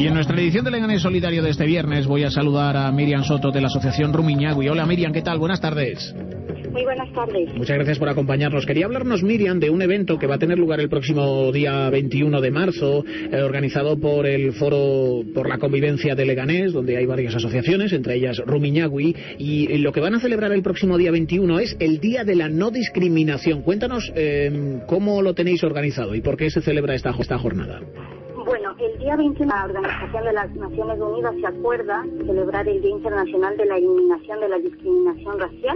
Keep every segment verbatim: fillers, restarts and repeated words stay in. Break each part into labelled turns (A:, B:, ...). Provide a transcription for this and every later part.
A: Y en nuestra edición de Leganés Solidario de este viernes voy a saludar a Miriam Soto de la Asociación Rumiñahui. Hola Miriam, ¿qué tal? Buenas tardes.
B: Muy buenas tardes.
A: Muchas gracias por acompañarnos. Quería hablarnos, Miriam, de un evento que va a tener lugar el próximo día veintiuno de marzo, eh, organizado por el Foro por la Convivencia de Leganés, donde hay varias asociaciones, entre ellas Rumiñahui, y lo que van a celebrar el próximo día veintiuno es el Día de la No Discriminación. Cuéntanos eh, cómo lo tenéis organizado y por qué se celebra esta, esta jornada.
B: Bueno, el día veintiuno la Organización de las Naciones Unidas se acuerda celebrar el Día Internacional de la Eliminación de la Discriminación Racial.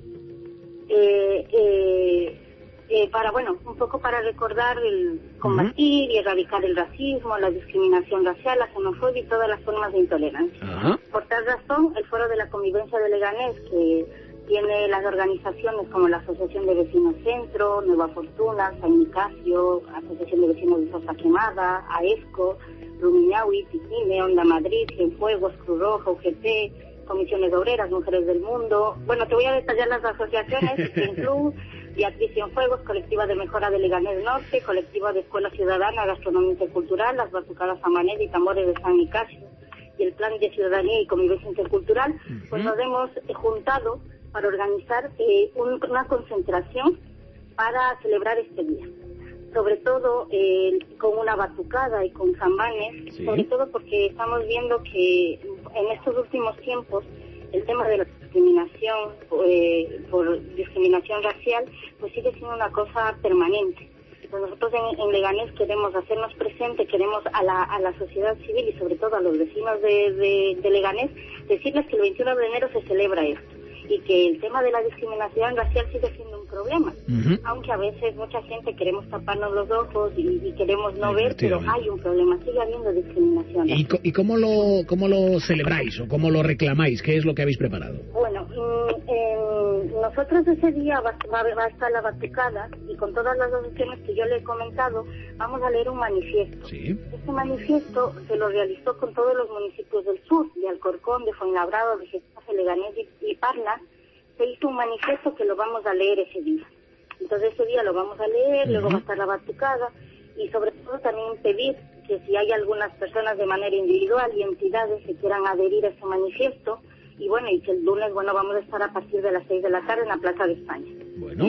B: Eh, eh, eh, para, bueno, un poco para recordar el combatir uh-huh. y erradicar el racismo, la discriminación racial, la xenofobia y todas las formas de intolerancia. Uh-huh. Por tal razón, el Foro de la Convivencia de Leganés, que tiene las organizaciones como la Asociación de Vecinos Centro, Nueva Fortuna, San Nicasio, Asociación de Vecinos de Sosa Quemada, AESCO, Rumiñahui, Ticine, Onda Madrid, Cienfuegos, Cruz Roja, U G T, Comisiones Obreras, Mujeres del Mundo. Bueno, te voy a detallar las asociaciones: Club, Beatriz Cienfuegos, Colectiva de Mejora de Leganés Norte, Colectiva de Escuela Ciudadana, Gastronomía Intercultural, las Batucadas Amaneda y Tambores de San Nicasio y el Plan de Ciudadanía y Convivencia Intercultural. Uh-huh. Pues nos hemos eh, juntado para organizar eh, un, una concentración para celebrar este día. Sobre todo eh, con una batucada y con zambanes, ¿sí? Sobre todo porque estamos viendo que en estos últimos tiempos el tema de la discriminación eh, por discriminación racial pues sigue siendo una cosa permanente. Pues nosotros en, en Leganés queremos hacernos presente, queremos a la, a la sociedad civil y sobre todo a los vecinos de, de, de Leganés decirles que el veintiuno de enero se celebra esto y que el tema de la discriminación racial sigue siendo un problema, uh-huh. aunque a veces mucha gente queremos taparnos los ojos y, y queremos no ver, pero hay un problema, sigue habiendo discriminación.
A: ¿Y, ¿Y cómo lo cómo lo celebráis o cómo lo reclamáis? ¿Qué es lo que habéis preparado?
B: Bueno, eh, nosotros ese día va, va, va a estar la batucada y con todas las opciones que yo le he comentado vamos a leer un manifiesto.
A: ¿Sí?
B: Este manifiesto se lo realizó con todos los municipios del sur, de Alcorcón, de Fuenlabrado, de Getafe, Leganés y, y Parla. Se hizo un manifiesto que lo vamos a leer ese día. Entonces ese día lo vamos a leer, uh-huh. luego va a estar la batucada y sobre todo también pedir que si hay algunas personas de manera individual y entidades que quieran adherir a ese manifiesto y bueno, y que el lunes, bueno, vamos a estar a partir de las seis de la tarde en la Plaza de España.
A: Bueno,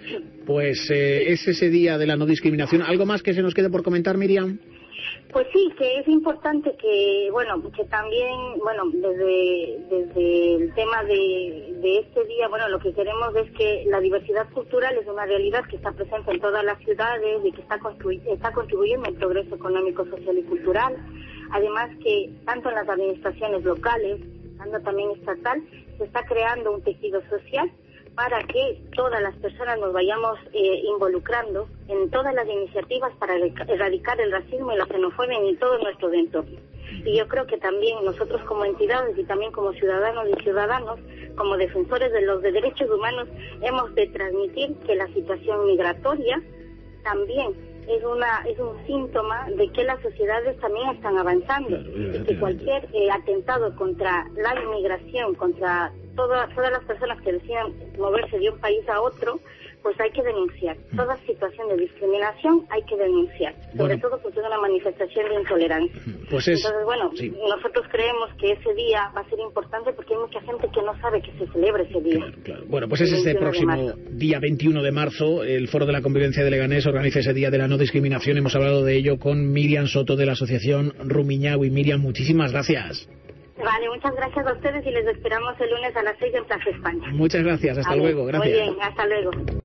A: pues eh, es ese día de la no discriminación. ¿Algo más que se nos quede por comentar, Miriam?
B: Pues sí, que es importante que, bueno, que también, bueno, desde, desde el tema de, de este día, bueno, lo que queremos es que la diversidad cultural es una realidad que está presente en todas las ciudades y que está, construy- está contribuyendo al progreso económico, social y cultural. Además que tanto en las administraciones locales, tanto también estatal, se está creando un tejido social para que todas las personas nos vayamos eh, involucrando en todas las iniciativas para erradicar el racismo y la xenofobia en todo nuestro entorno. Y yo creo que también nosotros como entidades y también como ciudadanos y ciudadanos, como defensores de los de derechos humanos, hemos de transmitir que la situación migratoria también es una es un síntoma de que las sociedades también están avanzando, y que cualquier eh, atentado contra la inmigración, contra toda, todas las personas que decidan moverse de un país a otro, pues hay que denunciar. Toda situación de discriminación hay que denunciar, sobre bueno. todo porque es una manifestación de intolerancia.
A: Pues es,
B: Entonces, bueno,
A: sí.
B: nosotros creemos que ese día va a ser importante porque hay mucha gente que no sabe que se celebra ese día.
A: Claro, claro. Bueno, pues es este próximo día veintiuno de marzo, el Foro de la Convivencia de Leganés organiza ese día de la no discriminación. Hemos hablado de ello con Miriam Soto de la Asociación Rumiñahui. Miriam, muchísimas gracias.
B: Vale, muchas gracias a ustedes y les esperamos el lunes a las seis en Plaza España.
A: Muchas gracias, hasta vale, luego, gracias.
B: Muy bien, hasta luego.